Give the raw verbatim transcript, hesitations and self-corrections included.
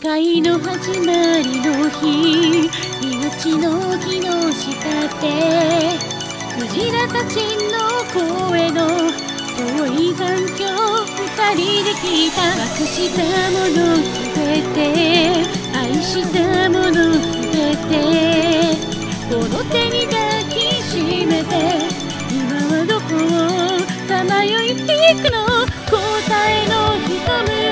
界の始まりの日、命の木の下でクジラたちの声の遠い残響、二人で聞いた。隠したものすべて、愛したものすべて、この手に抱きしめて、今はどこをさまよいていくの。答えの潜む